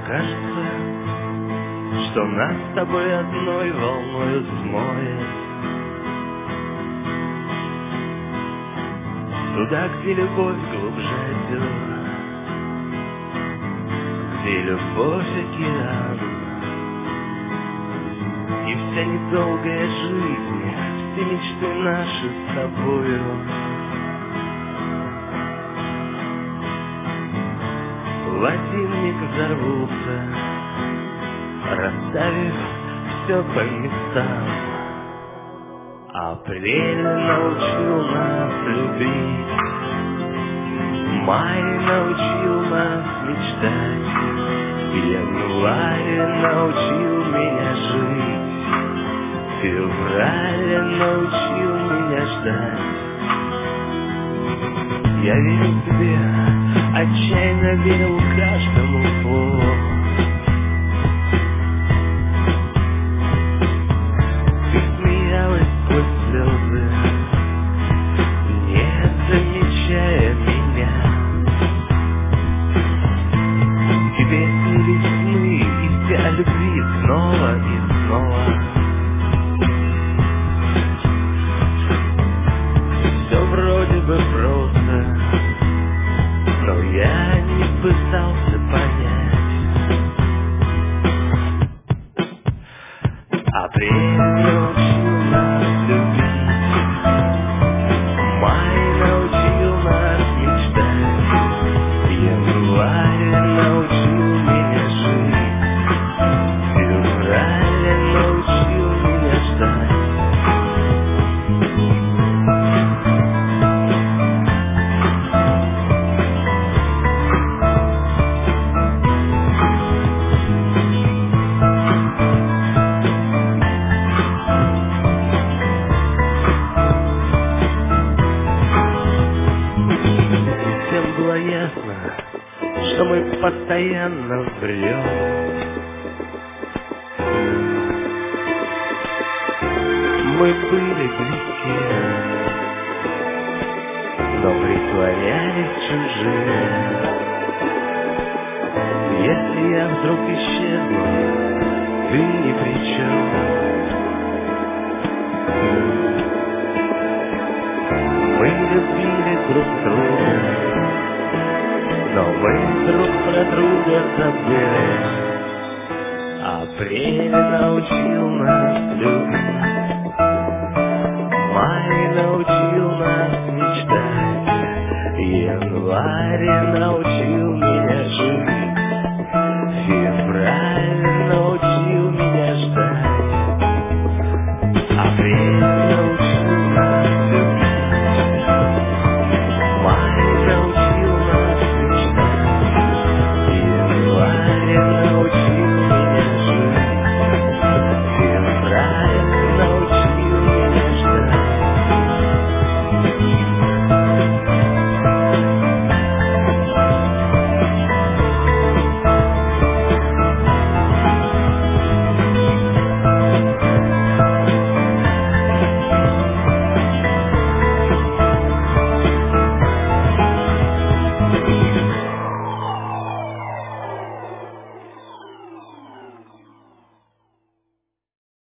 Кажется, что нас с тобой одной волною смоет туда, где любовь глубже озер, где любовь океан. И вся недолгая жизнь, все мечты наши с тобою в один миг взорвутся, расставив все по местам. Апрель научил нас любить, май научил нас мечтать, январь научил меня жить, февраль научил меня ждать. Я верю тебе, отчаянно верил каждому слову. Ты смеялась сквозь слезы, не замечая меня. Тебе снились сны, и все о любви снова и снова. Все вроде бы просто, но я не пытался понять. Апрель научил нас любить, май научил нас мечтать, январь научил меня жить, февраль научил меня ждать. Всем было ясно, что мы постоянно врем. Мы были близки, но притворялись чужими. Если я вдруг исчезну, ты ни при чем. Мы любили друг друга, но мы друг про друга забыли. Апрель научил нас любить, май научил нас мечтать, январь научил